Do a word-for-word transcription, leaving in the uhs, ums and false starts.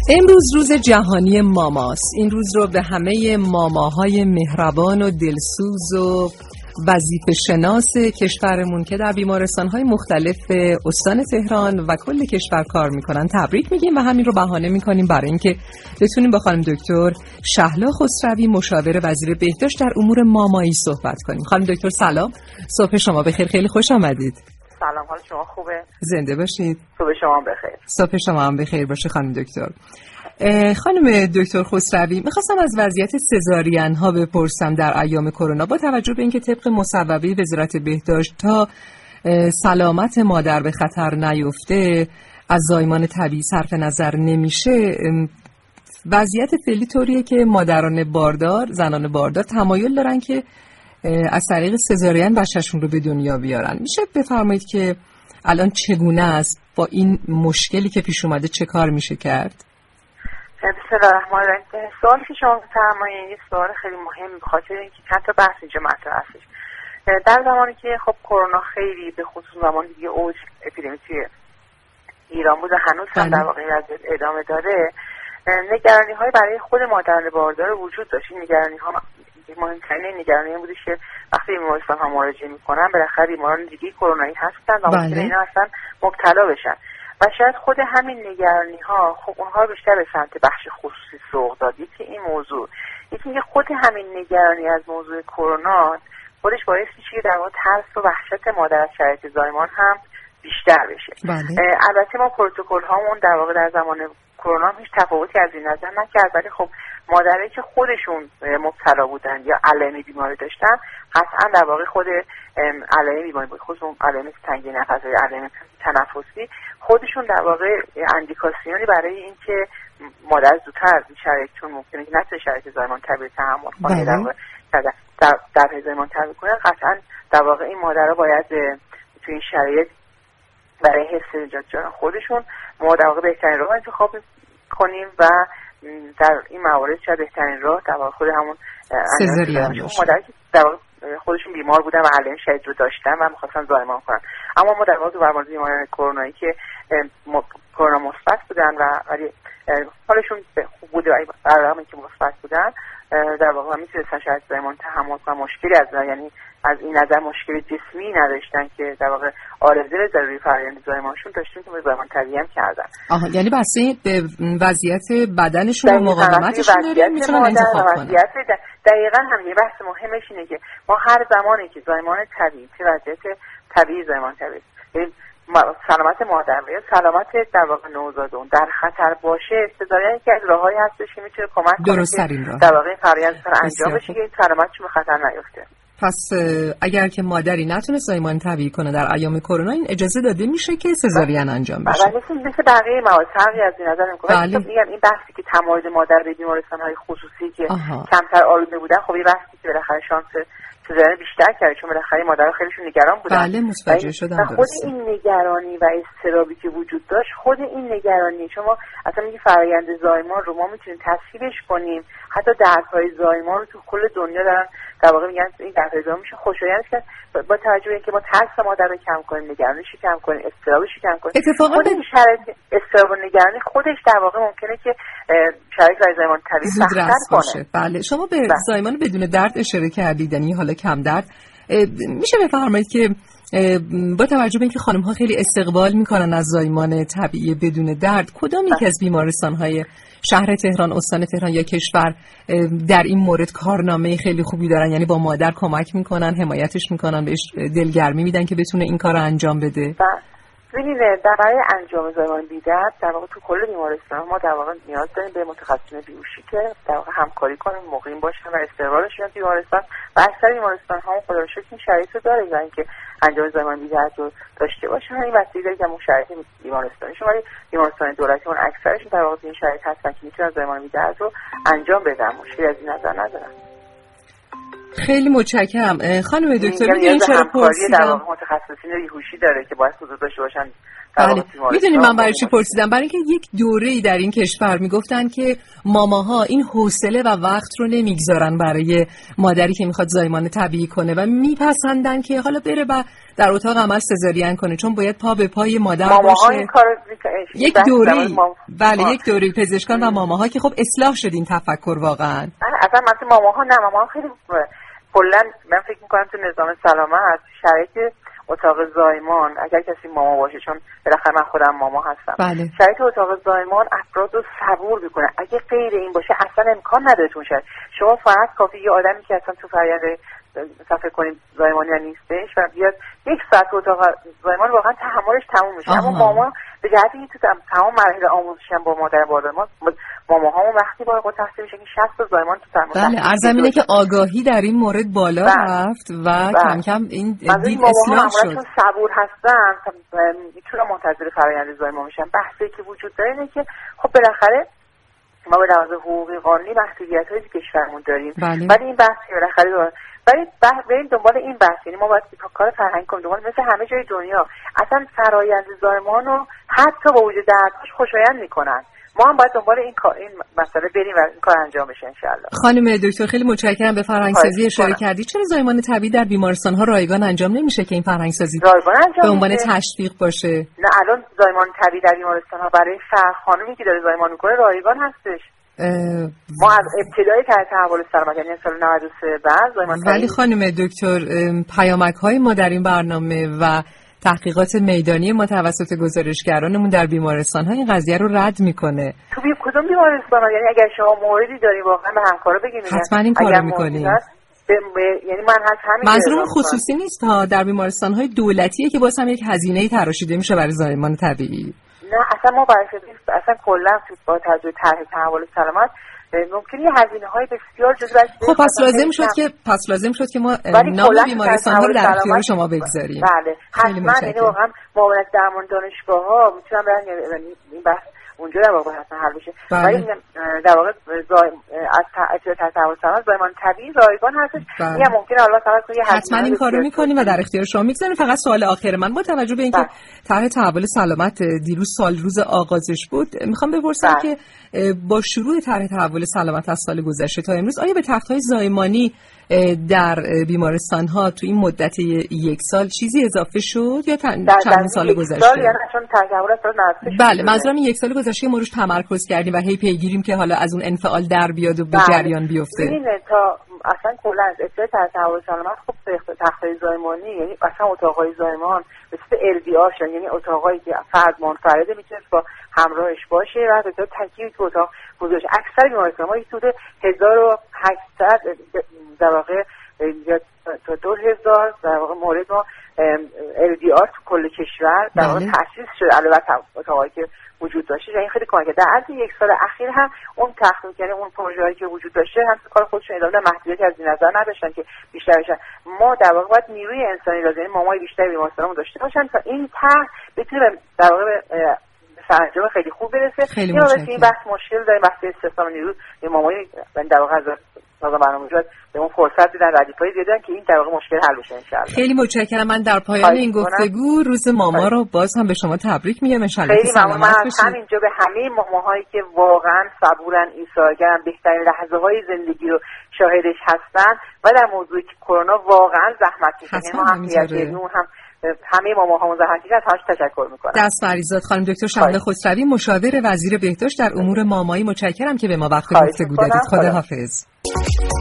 امروز روز جهانی ماماست. این روز رو به همه ماماهای مهربان و دلسوز و وظیفه شناس کشورمون که در بیمارستان‌های مختلف استان تهران و کل کشور کار میکنن تبریک میگیم و همین رو بهانه میکنیم برای اینکه بتونیم با خانم دکتر شهلا خسروی مشاور وزیر بهداشت در امور مامایی صحبت کنیم. خانم دکتر سلام، صبح شما بخیر، خیلی خوش آمدید. سلام، حال شما خوبه؟ زنده باشید. صبح شما بخیر. صبح شما هم بخیر باشه خانم دکتر. خانم دکتر خسروی، میخواستم از وضعیت سزارین ها بپرسم در ایام کرونا با توجه به اینکه طبق مصوبه وزارت بهداشت تا سلامت مادر به خطر نیفته از زایمان طبیعی صرف نظر نمیشه. وضعیت فعلی طوریه که مادران باردار، زنان باردار تمایل دارن که از طریق سزارین بچه‌شون رو به دنیا بیارن. میشه بفرمایید که الان چگونه است، با این مشکلی که پیش اومده چه کار میشه کرد؟ بسم الله الرحمن الرحیم. سوالی که شما فرمایید یه سوال خیلی مهم به خاطر اینکه چند تا بحث اینجا مطرح هستش. در زمانی که خب کرونا خیلی به خصوص زمانی دیگه اوج اپیدمی ایران بود و هنوز هم در واقع وضعیت ادامه داره، نگرانی های برای خود مادران باردار وجود داشت. این نگرانی ها مهمترین نگرانی این بودش که وقتی بیمارستان ها مراجعه میکنن بالاخره بیماران دیگه کرونایی هستن و ممکنه اینا اصلا مبتلا بشن و شاید خود همین نگرانی ها خب اونها بیشتر به سمت بخش خصوصی سوق داد. یکی این موضوع، یکی اینکه خود همین نگرانی از موضوع کرونا خودش باعث میشه که در واقع ترس و وحشت مادر از شرایط زایمان هم بیشتر بشه. بله. البته ما پروتکل هامون در واقع در زمان کرونا هیچ تفاوتی از این نظر نکرد، ولی خب مادرایی که خودشون مبتلا بودن یا علائم بیماری داشتن قطعا در واقع خود علائم بیماری بود، خصوصا علائم تنگی نفس یا علائم تنفسی خودشون در واقع اندیکاسیونی برای اینکه مادر زودتر از این شرایطشون ممکنه که نتونه شرایط زایمان طبیعی تحمل کنه در واقع در در, در زایمان طبیعی کنه، قطعا در واقع این مادرها باید توی این شرایط برای حفظ نجات جان خودشون ما در واقع بهترین راه انتخاب کنیم و در این موارد شاید بهترین راه در واقع خود همون سزارین باشه. مادری که در واقع خودشون بیمار بودن و علائم شدید رو داشتن و می‌خواستن زایمان کنن، اما ما در واقع در مورد بیماران کرونایی که کرونا مثبت بودن و ولی حالشون خوب بوده و برای اینکه مثبت بودن در واقع میتونستن شاید زایمان تحمل کنن، مشکلی از یعنی از این نظر مشکل جسمی نداشتن که در واقع عارضه ضروری فرآیند زایمانشون داشتیم که زایمان طبیعی هم کردن. آها، یعنی بسته به وضعیت بدنشون و مقاومتشون داره میتونن انتخاب کنن. دقیقاً هم یه بحث مهمش اینه که ما هر زمانی که زایمان طبیعی که وضعیت طبیعی زایمان طبیعی یعنی سلامت مادر و یا سلامت در واقع نوزادون در خطر باشه، سزارین یکی از راههایی هستش که میتونه کمک کنه که در واقع فرآیند انجام بشه که این سلامتشون به خطر نیفته. پس اگر که مادری نتونه زایمان طبیعی کنه در ایام کرونا این اجازه داده میشه که سزارین انجام بشه. بله، مثل بقیه موارد فرقی از این نظر نمیکنه. بله. میگم این بحثی که تمایل مادر به بیمارستان‌های خصوصی که آها. کمتر آلوده بودن، خب این بحثی که بالاخره شانس سزارین بیشتر کرده چون بالاخره مادرها خیلیشون نگران بودن. بله، متوجه شدم. خود این نگرانی و اضطرابی که وجود داشت، خود این نگرانی شما اصلا میگی فرآیند زایمان رو ما میتونیم تصویرش کنیم، حتی دردهای زایمان رو تو کل دنیا دارن در واقع میگن این دردهای زایمان میشه خوشایند کرد با توجه به اینکه ما ترس مادر رو کم کنیم، نگرانیش رو کم کنیم، اضطرابش رو کم کنیم. اتفاقا خود این شرایط اضطراب و نگرانی خودش در واقع ممکنه که شرایط برای زایمان طبیعی سخت‌تر کنه. بله، شما به بله. زایمان بدون درد اشاره کردید، یعنی حالا کم درد. میشه بفرمایید که با توجه به اینکه خانم‌ها خیلی استقبال میکنن از زایمان طبیعی بدون درد، کدام یک از بیمارستان‌های شهر تهران، استان تهران یا کشور در این مورد کارنامه خیلی خوبی دارن، یعنی با مادر کمک میکنن، حمایتش میکنن، بهش دلگرمی میدن که بتونه این کارو انجام بده؟ ببینید، در برای انجام زایمان بی‌درد در واقع تو کل بیمارستان ما در واقع نیاز داریم به متخصصین بیهوشی که در واقع همکاری کنن، مقیم باشن و استقرارشون بیمارستان و اکثر بیمارستان ها خدا رو شکر این شرایط رو داره و اینکه انجام زایمان بی‌درد رو داشته باشن. این وسیله داره که اون شرایط بیمارستانشون، ولی بیمارستان دولتیمون اکثرشون در واقع این شرایط هستن که میتونن زایمان بی‌درد رو انجام بدن، مشکلی از این نظر ندارن. خیلی متشکرم. خانم دکتر میدونین چرا پرسیدم؟ در واقع متخصصین بیهوشی داره که باید حضور داشته باشن بله. میدونی من برای چی پرسیدم؟ برای اینکه یک دوره‌ای در این کشور میگفتن که ماماها این حوصله و وقت رو نمیگذارن برای مادری که میخواد زایمان طبیعی کنه و میپسندن که حالا بره و در اتاق عمل سزارین کنه، چون باید پا به پای مادر باشه. این کارو یک دوره‌ای بله آه. یک دوره‌ای پزشکان و ماماها که خب اصلاح شد این تفکر واقعا. اصلا مثلا ماماها نه، ماماها خیلی کلا من فکر می‌کنم تو نظام سلامت شرایط اتاق زایمان، اگر کسی ماما باشه، چون بالاخره من خودم ماما هستم، بله. شرایط اتاق زایمان افراد رو صبور میکنه. اگه غیر این باشه اصلا امکان نداره تو شرایط شما فقط کافی یه آدمی که اصلا تو فرآیند صفحه کنیم زایمانی نیستش و بیاد یک ساعت اتاق زایمان واقعا تحملش تموم میشه. اما ماما به جهت اینکه تو تمام مراحل آموزش هم با مادر باردار ما ماماهامون وقتی با خود تحصیل میشه که شصت تا زایمان تو تمام بله ارزم اینه که آگاهی در این مورد بالا رفت و بله. کم کم این دید اصلاح شد. چون صبور هستن میتونن منتظر فرآیند زایمان میشن. بحثی که وجود داره اینه که خب بالاخره ما به لحاظ حقوقی قانونی محدودیت‌هایی که کشورمون داریم، بله. ولی این بحث بالاخره داره. ولی بریم دنبال این بحث، یعنی ما باید کار فرهنگی کنیم دنبال مثل همه جای دنیا اصلا فرآیند زایمان رو حتی با وجود دردش خوشایند میکنن. ما هم باید دنبال این کار این مسئله بریم و این کار انجام بشه ان شاء الله. خانم دکتر خیلی متشکرم. به فرهنگسازی اشاره کردید. چرا زایمان طبیعی در بیمارستان‌ها رایگان انجام نمیشه که این فرهنگسازی به عنوان تشویق باشه؟ نه الان زایمان طبیعی در بیمارستان‌ها برای فرد خانومی که داره زایمان میکنه رایگان هستش. ما از ابتدای تحول سلامت یعنی سال نود و سه بعد زایمان طبیعی. ولی خانم دکتر پیامک‌های ما در این برنامه و تحقیقات میدانی ما توسط گزارشگرانمون در بیمارستان‌ها این قضیه رو رد میکنه. تو بی... کدوم بیمارستان‌ها؟ یعنی اگر شما موردی داری واقعا به همکارا بگید. حتما این کارو می‌کنیم. ب... یعنی من هست همین منظورم خصوصی نیست ها، در بیمارستان‌های دولتیه که باز هم یک هزینه‌ای تراشیده میشه برای زایمان طبیعی. نه اصلا ما برای اصلا کلا با توجه طرح تحول سلامت ممکنه یه هزینه‌های بسیار جزئی. خب پس لازم شد که پس لازم شد که ما نام بیمارستان‌ها رو در اختیار شما بگذاریم. بله حتما. یعنی واقعا معاونت درمان دانشگاه‌ها میتونن برن این بحث اونجا در واقع حتما حل بشه. ولی در واقع از تحت تحول سلامت زایمان طبیعی رایگان هستش. یا ممکنه الله تعالی یه حتما این کارو می‌کنیم و در اختیار شما می‌گذاریم. فقط سوال آخر من با توجه به اینکه طرح تحول سلامت دیروز سال روز آغازش بود، میخوام بپرسم بله. که با شروع طرح تحول سلامت از سال گذشته تا امروز آیا به تخت‌های زایمانی در بیمارستان‌ها تو این مدت یک سال چیزی اضافه شد یا چند سال گذشته؟ سال یعنی چون تحول سال نزدیک. بله منظورم این یک سال گذشته ما روش تمرکز کردیم و هی پیگیریم که حالا از اون انفعال در بیاد و به جریان بیفته. ببینید تا اصلا کلا از ابتدای طرح تحول سلامت خب تخت‌های زایمانی یعنی اصلا اتاق‌های زایمان به صورت ال دی آر شدن، یعنی اتاقایی که فرد منفرده میتونه با همراهش باشه و به طور تکیه تو اتاق گذاشته. اکثر بیمارستان‌ها حدود هزار و هشتصد در واقع یا تا دو هزار در واقع مورد ما ال دی آر تو کل کشور در واقع تأسیس شده البته اتاقایی که وجود داشته. یعنی خیلی کمک کرده. در عرض یک سال اخیر هم اون تخمین یعنی اون پروژه‌ای که وجود داشته هم کار خودشون ادامه دادن، محدودیتی از این نظر نداشتن که بیشتر بشن. ما در واقع باید نیروی انسانی لازم یعنی مامای بیشتر بیمارستانمون داشته باشن تا این طرح بتونه در واقع سرانجام خیلی خوب برسه. خیلی این واسه این بحث مشکل داریم بحث استخدام نیرو به مامای در واقع سازمان برنامه جات به اون فرصت دیدن ردیفای دیدن که این در واقع مشکل حل بشه ان شاء الله. خیلی متشکرم. من در پایان این گفتگو روز ماما رو باز هم به شما تبریک میگم ان شاء الله. خیلی ممنون. من همینجا به همه ماماهایی که واقعا صبورن، ایثارگرن، بهترین لحظه های زندگی رو شاهدش هستن و در موضوعی که کرونا واقعا زحمت کشیدن، ما هم نیازمون هم همه ماماهامون زحمت کشیدن، ازش تشکر میکنم. دست فریضات خانم دکتر شهلا خسروی مشاور وزیر بهداشت در امور مامایی، متشکرم که به ما وقت گفتگو دادید. خدا حافظ.